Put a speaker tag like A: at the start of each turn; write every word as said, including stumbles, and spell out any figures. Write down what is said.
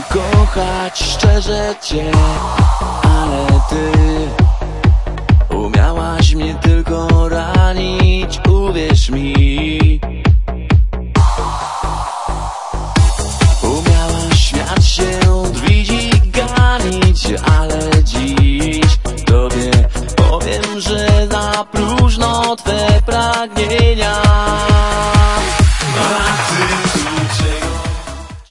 A: kochać szczerze cię, ale ty umiałaś mnie tylko ranić, uwierz mi. Umiałaś śmiać się, drwić i ganić, ale dziś tobie powiem, że na próżno twe pragnienia. A ty